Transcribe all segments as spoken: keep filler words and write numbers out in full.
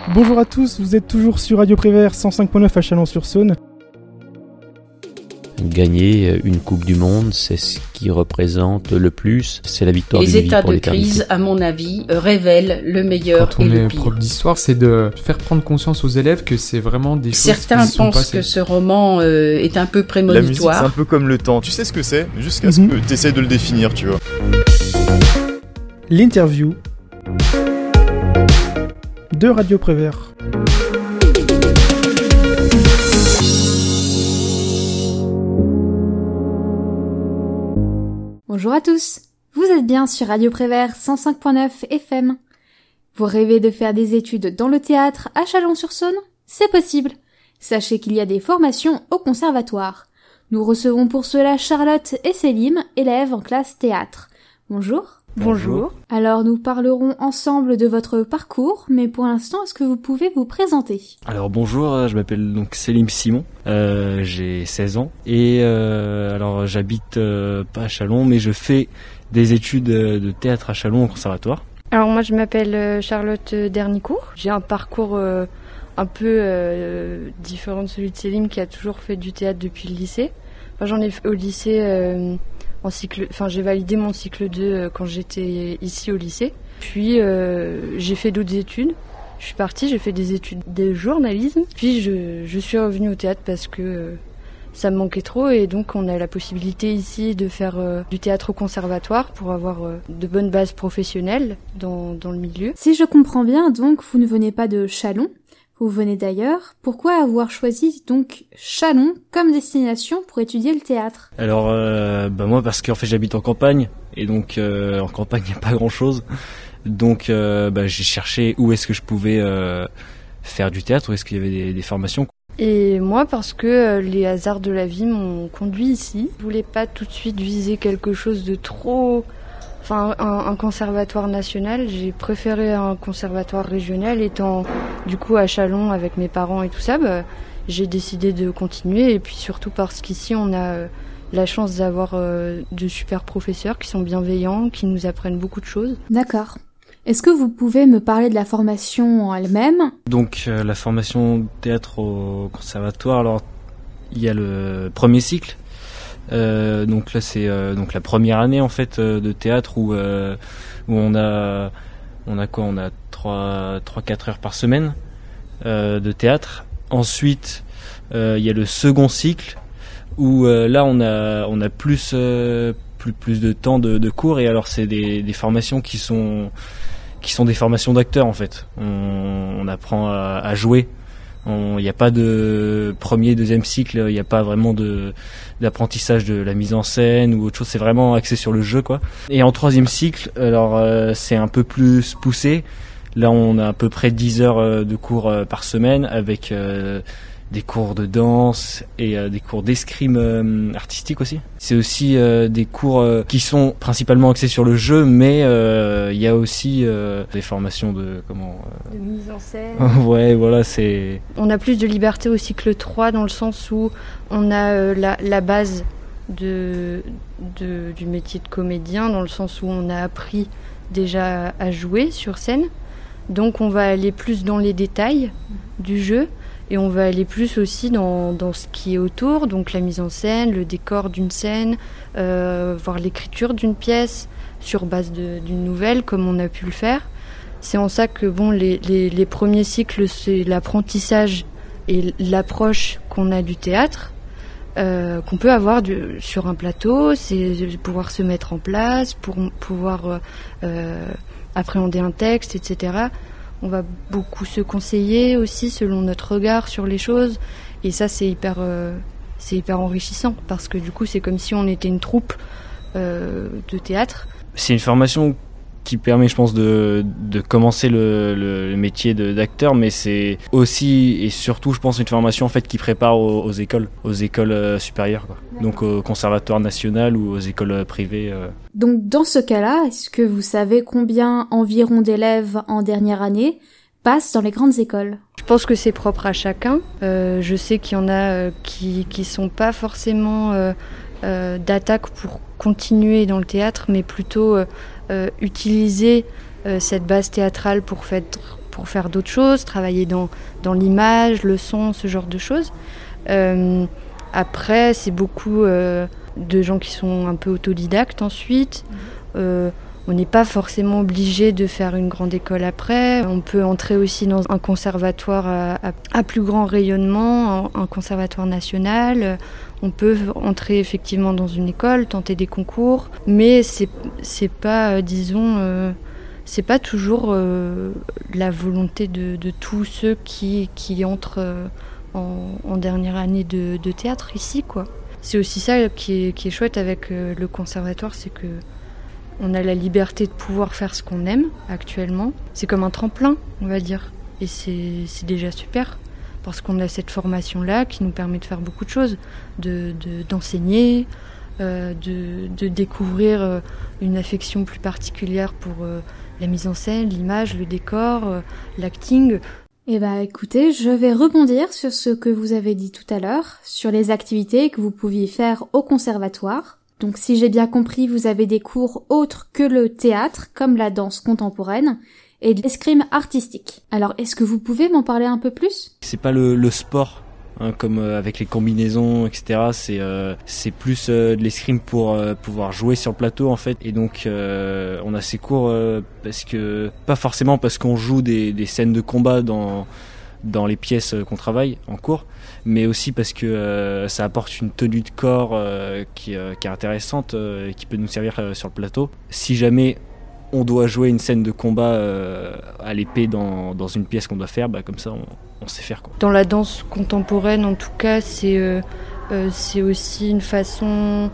Bonjour à tous, vous êtes toujours sur Radio Prévert cent cinq point neuf à Chalon-sur-Saône. Gagner une Coupe du Monde, c'est ce qui représente le plus, c'est la victoire Les d'une vie états pour de l'éternité. crise, à mon avis, euh, révèlent le meilleur Quand on et le est pire. prof d'histoire, c'est de faire prendre conscience aux élèves que c'est vraiment des choses Certains qui sont pensent passées. que ce roman euh, est un peu La musique, c'est prémonitoire. un peu comme le temps. Tu sais ce que c'est, jusqu'à ce Mhm. que tu essaies de le définir, tu vois. L'interview de Radio Prévert. Bonjour à tous, vous êtes bien sur Radio Prévert cent cinq point neuf F M. Vous rêvez de faire des études dans le théâtre à Chalon-sur-Saône ? C'est possible. Sachez qu'il y a des formations au conservatoire. Nous recevons pour cela Charlotte et Célim, élèves en classe théâtre. Bonjour. Bonjour. Alors nous parlerons ensemble de votre parcours, mais pour l'instant, est-ce que vous pouvez vous présenter ? Alors bonjour, je m'appelle donc Célim Simon, euh, j'ai seize ans et euh, alors j'habite euh, pas à Chalon, mais je fais des études de théâtre à Chalon au conservatoire. Alors moi je m'appelle Charlotte Dernicourt, j'ai un parcours euh, un peu euh, différent de celui de Célim qui a toujours fait du théâtre depuis le lycée. Moi j'en ai fait au lycée... Euh, En cycle, enfin, j'ai validé mon cycle deux quand j'étais ici au lycée. Puis euh, j'ai fait d'autres études. Je suis partie, j'ai fait des études de journalisme. Puis je, je suis revenue au théâtre parce que euh, ça me manquait trop. Et donc on a la possibilité ici de faire euh, du théâtre au conservatoire pour avoir euh, de bonnes bases professionnelles dans, dans le milieu. Si je comprends bien, donc, vous ne venez pas de Chalon, vous venez d'ailleurs. Pourquoi avoir choisi donc Chalon comme destination pour étudier le théâtre ? Alors euh, bah moi parce qu'en fait j'habite en campagne et donc euh, en campagne il n'y a pas grand chose. Donc euh, bah, j'ai cherché où est-ce que je pouvais euh, faire du théâtre, où est-ce qu'il y avait des, des formations. Et moi, parce que euh, les hasards de la vie m'ont conduit ici. Je voulais pas tout de suite viser quelque chose de trop... Enfin, un, un conservatoire national. J'ai préféré un conservatoire régional. Étant du coup à Chalon avec mes parents et tout ça, bah, j'ai décidé de continuer. Et puis surtout parce qu'ici, on a euh, la chance d'avoir euh, de super professeurs qui sont bienveillants, qui nous apprennent beaucoup de choses. D'accord. Est-ce que vous pouvez me parler de la formation en elle-même ? Donc euh, la formation théâtre au conservatoire, alors il y a le premier cycle. Euh, donc là c'est euh, donc la première année en fait euh, de théâtre où euh, où on a on a quoi on a trois trois quatre heures par semaine euh, de théâtre. Ensuite euh, il y a le second cycle où euh, là on a on a plus euh, plus plus de temps de, de cours et alors c'est des des formations qui sont qui sont des formations d'acteurs en fait. On, on apprend à, à jouer. Il n'y a pas de premier, deuxième cycle, il n'y a pas vraiment de d'apprentissage de la mise en scène ou autre chose, c'est vraiment axé sur le jeu quoi. Et en troisième cycle, alors euh, c'est un peu plus poussé. Là on a à peu près dix heures euh, de cours euh, par semaine avec euh, des cours de danse et euh, des cours d'escrime euh, artistique aussi. C'est aussi euh, des cours euh, qui sont principalement axés sur le jeu, mais il euh, y a aussi euh, des formations de comment De mise en scène. euh... ouais, voilà, c'est. On a plus de liberté au cycle trois dans le sens où on a euh, la, la base de, de du métier de comédien, dans le sens où on a appris déjà à jouer sur scène. Donc on va aller plus dans les détails du jeu. Et on va aller plus aussi dans, dans ce qui est autour, donc la mise en scène, le décor d'une scène, euh, voir l'écriture d'une pièce sur base de, d'une nouvelle, comme on a pu le faire. C'est en ça que bon, les, les, les premiers cycles, c'est l'apprentissage et l'approche qu'on a du théâtre, euh, qu'on peut avoir du, sur un plateau, c'est pouvoir se mettre en place, pour pouvoir euh, appréhender un texte, et cetera. On va beaucoup se conseiller aussi selon notre regard sur les choses et ça c'est hyper euh, c'est hyper enrichissant parce que du coup c'est comme si on était une troupe euh, de théâtre. C'est une formation qui permet je pense de, de commencer le, le, le métier de, d'acteur, mais c'est aussi et surtout je pense une formation en fait qui prépare aux, aux écoles, aux écoles euh, supérieures quoi. Donc au conservatoire national ou aux écoles euh, privées. Euh. Donc dans ce cas-là, est-ce que vous savez combien environ d'élèves en dernière année passent dans les grandes écoles ? Je pense que c'est propre à chacun. Euh, je sais qu'il y en a euh, qui qui sont pas forcément euh, euh, d'attaque pour continuer dans le théâtre, mais plutôt euh, euh, utiliser euh, cette base théâtrale pour faire pour faire d'autres choses, travailler dans, dans l'image, le son, ce genre de choses. Euh, après, c'est beaucoup euh, de gens qui sont un peu autodidactes ensuite. Euh, on n'est pas forcément obligé de faire une grande école après. On peut entrer aussi dans un conservatoire à, à, à plus grand rayonnement, un, un conservatoire national. On peut entrer effectivement dans une école, tenter des concours, mais c'est, c'est pas, euh, disons, euh, c'est pas toujours euh, la volonté de, de tous ceux qui, qui entrent euh, en, en dernière année de, de théâtre ici, quoi. C'est aussi ça qui est, qui est chouette avec euh, le conservatoire, c'est que on a la liberté de pouvoir faire ce qu'on aime actuellement. C'est comme un tremplin, on va dire. Et c'est, c'est déjà super, parce qu'on a cette formation-là qui nous permet de faire beaucoup de choses, de, de, d'enseigner, euh, de, de découvrir euh, une affection plus particulière pour euh, la mise en scène, l'image, le décor, euh, l'acting. Eh bah écoutez, je vais rebondir sur ce que vous avez dit tout à l'heure, sur les activités que vous pouviez faire au conservatoire. Donc si j'ai bien compris, vous avez des cours autres que le théâtre, comme la danse contemporaine, et de l'escrime artistique. Alors est-ce que vous pouvez m'en parler un peu plus ? C'est pas le, le sport, hein, comme euh, avec les combinaisons, et cetera. C'est, euh, c'est plus euh, de l'escrime pour euh, pouvoir jouer sur le plateau, en fait. Et donc euh, on a ces cours euh, parce que, pas forcément parce qu'on joue des, des scènes de combat dans... dans les pièces qu'on travaille en cours, mais aussi parce que euh, ça apporte une tenue de corps euh, qui, euh, qui est intéressante euh, et qui peut nous servir euh, sur le plateau. Si jamais on doit jouer une scène de combat euh, à l'épée dans, dans une pièce qu'on doit faire, bah, comme ça on, on sait faire, quoi. Dans la danse contemporaine, en tout cas, c'est, euh, euh, c'est aussi une façon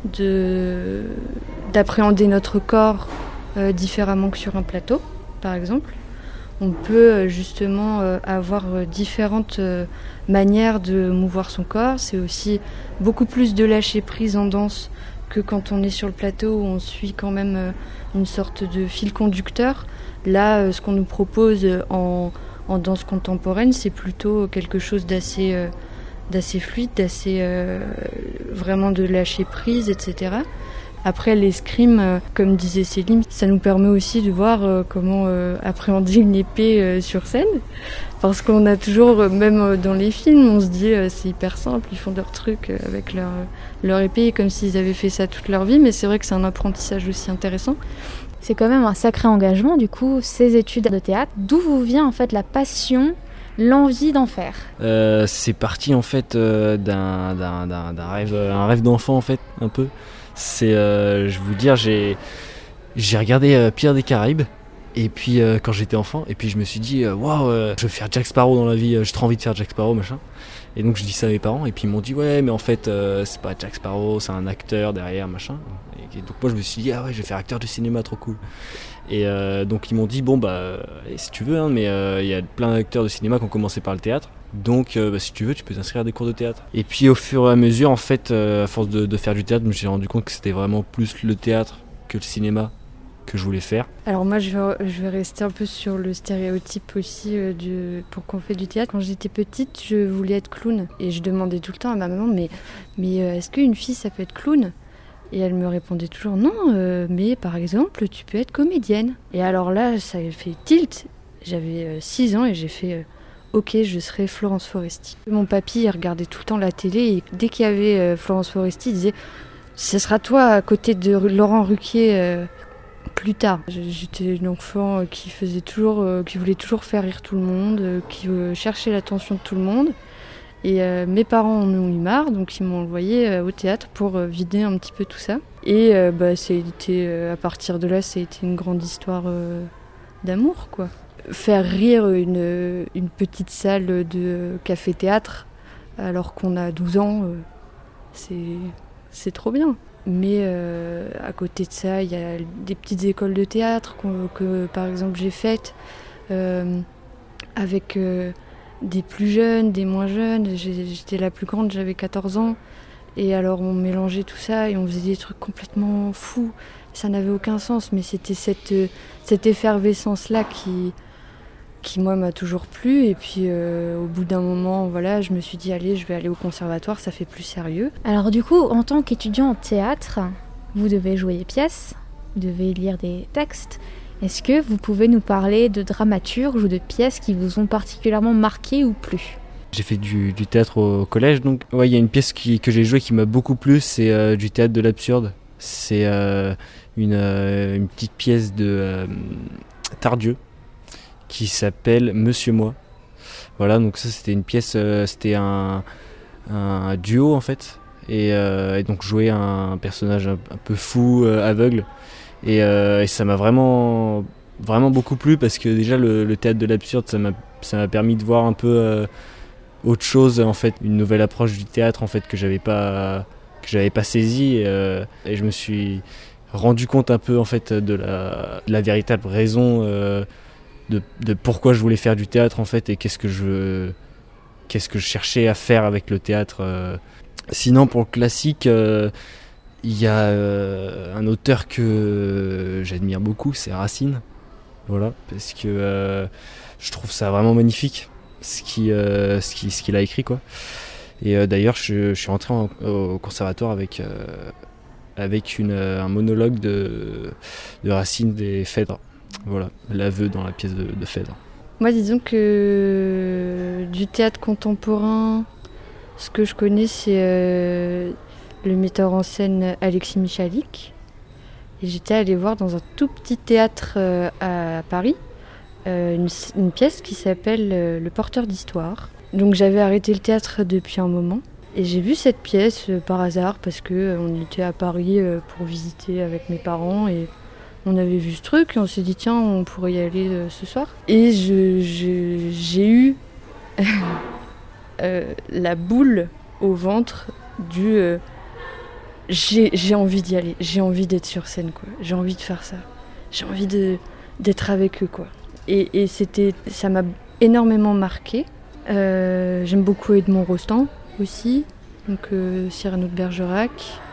de, d'appréhender notre corps euh, différemment que sur un plateau, par exemple. On peut justement avoir différentes manières de mouvoir son corps. C'est aussi beaucoup plus de lâcher prise en danse que quand on est sur le plateau où on suit quand même une sorte de fil conducteur. Là, ce qu'on nous propose en, en danse contemporaine, c'est plutôt quelque chose d'assez, d'assez fluide, d'assez euh, vraiment de lâcher prise, et cetera. Après, l'escrime, euh, comme disait Céline, ça nous permet aussi de voir euh, comment euh, appréhender une épée euh, sur scène. Parce qu'on a toujours, euh, même euh, dans les films, on se dit euh, c'est hyper simple, ils font leur truc euh, avec leur, euh, leur épée comme s'ils avaient fait ça toute leur vie. Mais c'est vrai que c'est un apprentissage aussi intéressant. C'est quand même un sacré engagement, du coup, ces études de théâtre. D'où vous vient en fait la passion, l'envie d'en faire ? euh, C'est parti en fait euh, d'un, d'un, d'un, d'un rêve, un rêve d'enfant en fait, un peu. C'est, euh, je vais vous dire, j'ai, j'ai regardé euh, Pirates des Caraïbes, et puis euh, quand j'étais enfant, et puis je me suis dit, waouh, euh, je veux faire Jack Sparrow dans la vie, euh, j'ai trop envie de faire Jack Sparrow, machin. Et donc je dis ça à mes parents, et puis ils m'ont dit, ouais, mais en fait, euh, c'est pas Jack Sparrow, c'est un acteur derrière, machin. Et, et donc moi je me suis dit, ah ouais, je vais faire acteur de cinéma, trop cool. Et euh, donc ils m'ont dit, bon bah, si tu veux, hein, mais il euh, y a plein d'acteurs de cinéma qui ont commencé par le théâtre. Donc euh, bah, si tu veux, tu peux t'inscrire à des cours de théâtre. Et puis au fur et à mesure, en fait, euh, à force de, de faire du théâtre, je me suis rendu compte que c'était vraiment plus le théâtre que le cinéma que je voulais faire. Alors moi, je vais, je vais rester un peu sur le stéréotype aussi euh, du, pour qu'on fait du théâtre. Quand j'étais petite, je voulais être clown. Et je demandais tout le temps à ma maman, mais, mais euh, est-ce qu'une fille, ça peut être clown ? Et elle me répondait toujours, non, euh, mais par exemple, tu peux être comédienne. Et alors là, ça a fait tilt. J'avais six ans et j'ai fait... Euh, ok, je serai Florence Foresti. Mon papy, il regardait tout le temps la télé et dès qu'il y avait euh, Florence Foresti, il disait « Ce sera toi à côté de Laurent Ruquier euh, plus tard ». J'étais une enfant qui faisait toujours, euh, qui voulait toujours faire rire tout le monde, euh, qui euh, cherchait l'attention de tout le monde. Et euh, mes parents en ont eu marre, donc ils m'ont envoyé euh, au théâtre pour euh, vider un petit peu tout ça. Et euh, bah, ça a été, euh, à partir de là, ça a été une grande histoire euh, d'amour, quoi. Faire rire une, une petite salle de café-théâtre alors qu'on a douze ans, euh, c'est, c'est trop bien. Mais euh, à côté de ça, il y a des petites écoles de théâtre que, que par exemple, j'ai faites euh, avec euh, des plus jeunes, des moins jeunes. J'ai, j'étais la plus grande, j'avais quatorze ans. Et alors, on mélangeait tout ça et on faisait des trucs complètement fous. Ça n'avait aucun sens, mais c'était cette, cette effervescence-là qui... qui moi m'a toujours plu, et puis euh, au bout d'un moment, voilà, je me suis dit allez, je vais aller au conservatoire, ça fait plus sérieux. Alors du coup, en tant qu'étudiant en théâtre, vous devez jouer des pièces, vous devez lire des textes, Est-ce que vous pouvez nous parler de dramaturges ou de pièces qui vous ont particulièrement marqué ou plu ? J'ai fait du, du théâtre au collège, donc ouais, il y a une pièce qui, que j'ai jouée qui m'a beaucoup plu, c'est euh, du théâtre de l'absurde. C'est euh, une, euh, une petite pièce de euh, Tardieu qui s'appelle Monsieur Moi. Voilà, donc ça c'était une pièce, euh, c'était un, un duo en fait, et, euh, et donc jouer un personnage un, un peu fou, euh, aveugle, et, euh, et ça m'a vraiment, vraiment beaucoup plu parce que déjà le, le théâtre de l'absurde, ça m'a, ça m'a permis de voir un peu euh, autre chose en fait, une nouvelle approche du théâtre en fait que j'avais pas, que j'avais pas saisi, et, euh, et je me suis rendu compte un peu en fait de la, de la véritable raison. Euh, De, de pourquoi je voulais faire du théâtre en fait et qu'est-ce que je qu'est-ce que je cherchais à faire avec le théâtre. Euh. Sinon pour le classique, il euh, y a euh, un auteur que j'admire beaucoup, c'est Racine. Voilà, parce que euh, je trouve ça vraiment magnifique ce qui euh, ce qui ce qu'il a écrit quoi. Et euh, d'ailleurs je, je suis rentré en, au conservatoire avec euh, avec une un monologue de de Racine des Phèdres. Voilà, l'aveu dans la pièce de, de Phèdre. Moi, disons que du théâtre contemporain, ce que je connais, c'est euh, le metteur en scène Alexis Michalik. Et j'étais allée voir dans un tout petit théâtre euh, à Paris euh, une, une pièce qui s'appelle euh, Le Porteur d'Histoire. Donc j'avais arrêté le théâtre depuis un moment. Et j'ai vu cette pièce euh, par hasard parce qu'on euh, était à Paris euh, pour visiter avec mes parents et on avait vu ce truc et on s'est dit tiens on pourrait y aller euh, ce soir. Et je, je, j'ai eu euh, la boule au ventre du euh, j'ai, j'ai envie d'y aller, j'ai envie d'être sur scène quoi, j'ai envie de faire ça, j'ai envie de, d'être avec eux quoi. Et, et c'était, ça m'a énormément marqué. Euh, j'aime beaucoup Edmond Rostand aussi, donc euh, Cyrano de Bergerac,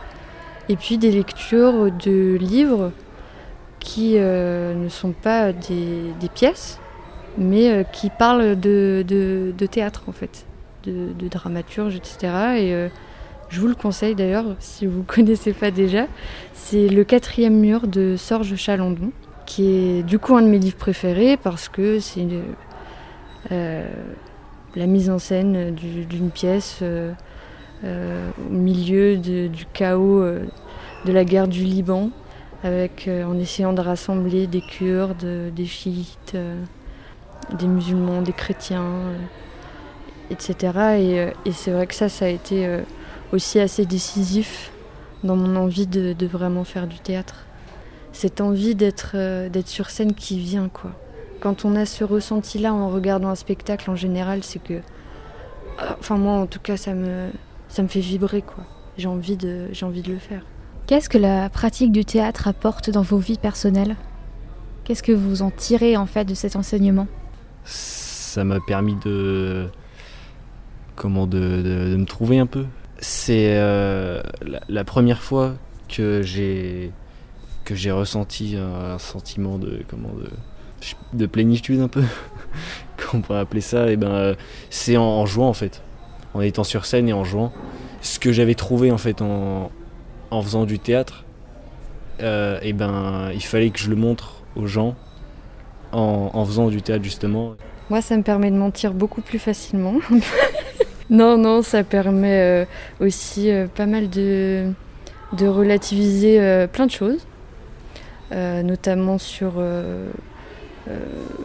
et puis des lectures de livres qui euh, ne sont pas des, des pièces, mais euh, qui parlent de, de, de théâtre en fait, de, de dramaturge, et cetera. Et euh, je vous le conseille d'ailleurs, si vous ne connaissez pas déjà, c'est Le Quatrième Mur de Sorge Chalandon, qui est du coup un de mes livres préférés parce que c'est une, euh, la mise en scène du, d'une pièce euh, euh, au milieu de, du chaos euh, de la guerre du Liban, avec, euh, en essayant de rassembler des Kurdes, des chiites, euh, des musulmans, des chrétiens, euh, et cetera. Et, euh, et c'est vrai que ça, ça a été euh, aussi assez décisif dans mon envie de, de vraiment faire du théâtre. Cette envie d'être, euh, d'être sur scène qui vient, quoi. Quand on a ce ressenti-là en regardant un spectacle, en général, c'est que... Enfin, moi, en tout cas, ça me, ça me fait vibrer, quoi. J'ai envie de, j'ai envie de le faire. Qu'est-ce que la pratique du théâtre apporte dans vos vies personnelles ? Qu'est-ce que vous en tirez en fait de cet enseignement ? Ça m'a permis de, comment de, de, de me trouver un peu. C'est euh, la, la première fois que j'ai que j'ai ressenti un, un sentiment de comment de, de plénitude un peu, qu'on pourrait appeler ça. Et ben euh, c'est en, en jouant en fait, en étant sur scène et en jouant. Ce que j'avais trouvé en fait en en faisant du théâtre, euh, et ben il fallait que je le montre aux gens en, en faisant du théâtre justement. Moi ça me permet de mentir beaucoup plus facilement. non non ça permet euh, aussi euh, pas mal de, de relativiser euh, plein de choses, euh, notamment sur euh, euh,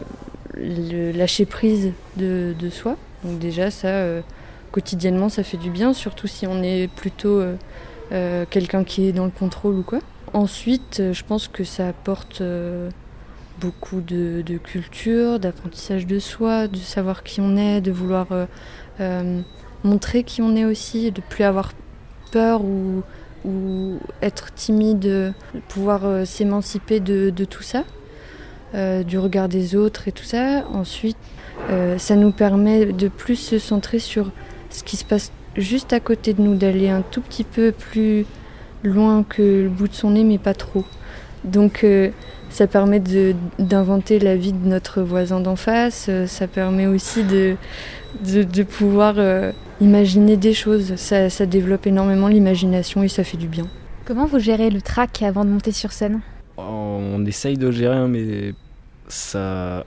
le lâcher prise de, de soi. Donc déjà ça euh, quotidiennement ça fait du bien, surtout si on est plutôt euh, Euh, quelqu'un qui est dans le contrôle ou quoi. Ensuite, euh, je pense que ça apporte euh, beaucoup de, de culture, d'apprentissage de soi, de savoir qui on est, de vouloir euh, euh, montrer qui on est aussi, de plus avoir peur ou, ou être timide, de pouvoir euh, s'émanciper de, de tout ça, euh, du regard des autres et tout ça. Ensuite, euh, ça nous permet de plus se centrer sur ce qui se passe juste à côté de nous, d'aller un tout petit peu plus loin que le bout de son nez, mais pas trop. Donc euh, ça permet de, d'inventer la vie de notre voisin d'en face, euh, ça permet aussi de, de, de pouvoir euh, imaginer des choses. Ça, ça développe énormément l'imagination et ça fait du bien. Comment vous gérez le trac avant de monter sur scène ? On on essaye de gérer, hein, mais ça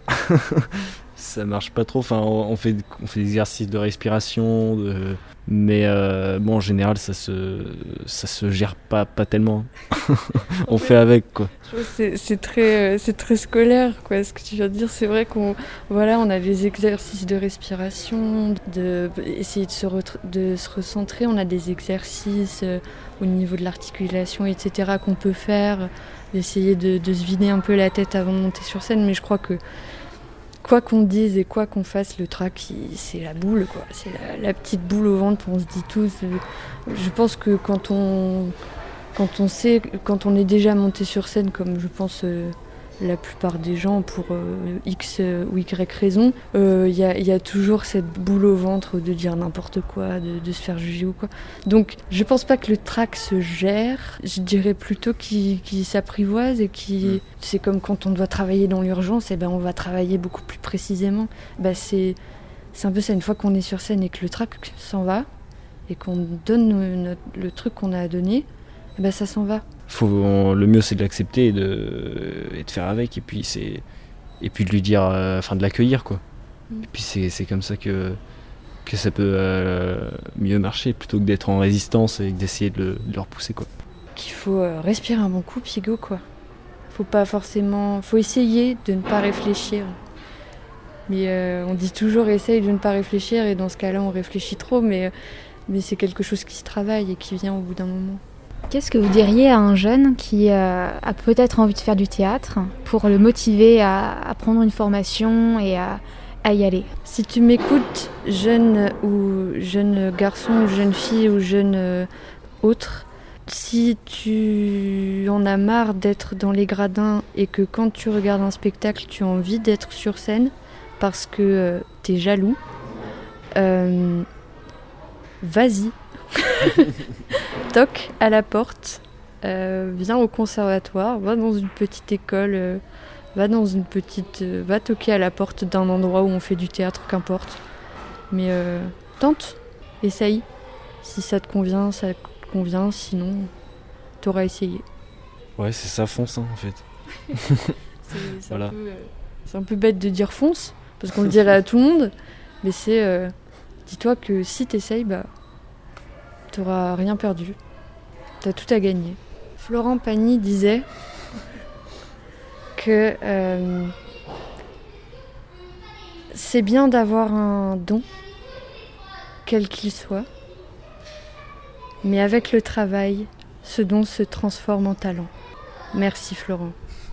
ça marche pas trop. Enfin, on fait on fait des exercices de respiration, de... mais euh, bon, en général, ça se ça se gère pas pas tellement. On fait avec, quoi. Je trouve que c'est, c'est très c'est très scolaire, quoi. Ce que tu viens de dire, c'est vrai qu'on voilà, on a les exercices de respiration, de essayer de se re- de se recentrer. On a des exercices euh, au niveau de l'articulation, et cetera qu'on peut faire, d'essayer de, de se vider un peu la tête avant de monter sur scène. Mais je crois que quoi qu'on dise et quoi qu'on fasse, le trac, il, c'est la boule, quoi. C'est la, la petite boule au ventre, on se dit tous. Euh, je pense que quand on Quand on sait, quand on est déjà monté sur scène, comme je pense euh, la plupart des gens pour euh, X ou Y raison, il euh, y, y a toujours cette boule au ventre de dire n'importe quoi, de, de se faire juger ou quoi. Donc je pense pas que le trac se gère, je dirais plutôt qu'il, qu'il s'apprivoise et qu'il... Mmh. C'est comme quand on doit travailler dans l'urgence, et ben on va travailler beaucoup plus précisément. Ben c'est, c'est un peu ça, une fois qu'on est sur scène et que le trac s'en va, et qu'on donne notre, le truc qu'on a à donner, bah ça s'en va. Faut, on, le mieux c'est de l'accepter et de, et de faire avec, et puis c'est et puis de lui dire, enfin euh, de l'accueillir, quoi. Mm. Et puis c'est c'est comme ça que que ça peut euh, mieux marcher, plutôt que d'être en résistance et d'essayer de le, de le repousser, quoi. Qu'il faut euh, respirer un bon coup, puis go, quoi. Faut pas forcément, faut essayer de ne pas réfléchir. Mais euh, on dit toujours essaye de ne pas réfléchir, et dans ce cas-là on réfléchit trop, mais mais c'est quelque chose qui se travaille et qui vient au bout d'un moment. Qu'est-ce que vous diriez à un jeune qui euh, a peut-être envie de faire du théâtre pour le motiver à, à prendre une formation et à, à y aller ? Si tu m'écoutes, jeune ou jeune garçon ou jeune fille ou jeune euh, autre, si tu en as marre d'être dans les gradins et que quand tu regardes un spectacle, tu as envie d'être sur scène parce que euh, t'es jaloux, euh, vas-y. Toc à la porte, euh, viens au conservatoire, va dans une petite école, euh, va dans une petite, euh, va toquer à la porte d'un endroit où on fait du théâtre, qu'importe. Mais euh, tente, essaye. Si ça te convient, ça te convient. Sinon, t'auras essayé. Ouais, c'est ça, fonce, hein, en fait. c'est, c'est, voilà. un peu, euh, c'est un peu bête de dire fonce, parce qu'on le dirait à tout le monde. Mais c'est, euh, dis-toi que si t'essayes, bah t'auras rien perdu. T'as tout à gagner. Florent Pagny disait que euh, c'est bien d'avoir un don, quel qu'il soit, mais avec le travail, ce don se transforme en talent. Merci Florent.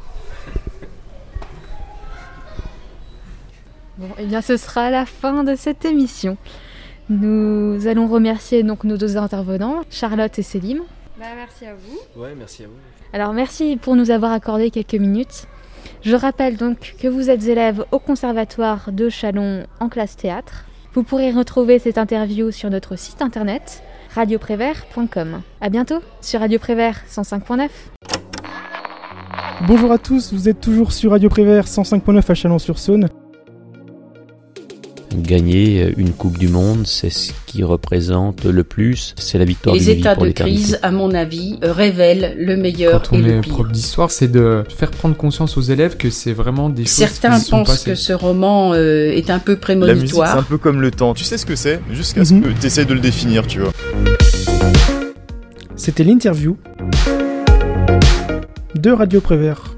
Bon, et bien ce sera la fin de cette émission. Nous allons remercier donc nos deux intervenants, Charlotte et Selim. Bah, merci à vous. Ouais, merci à vous. Alors merci pour nous avoir accordé quelques minutes. Je rappelle donc que vous êtes élève au Conservatoire de Châlons en classe théâtre. Vous pourrez retrouver cette interview sur notre site internet radio prévert point com. À bientôt sur Radio Prévert cent cinq point neuf. Bonjour à tous, vous êtes toujours sur Radio Prévert cent cinq point neuf à Chalon-sur-Saône. Gagner une Coupe du Monde, c'est ce qui représente le plus, c'est la victoire Les d'une vie états pour de l'éternité. crise, à mon avis, euh, révèlent le meilleur Quand on et le est pire. prof d'histoire, c'est de faire prendre conscience aux élèves que c'est vraiment des choses Certains qui sont pensent passées. que ce roman euh, est un peu La musique, c'est prémonitoire. un peu comme le temps. Tu sais ce que c'est, jusqu'à ce Mhm. que t'essayes de le définir, tu vois. C'était l'interview de Radio Prévert.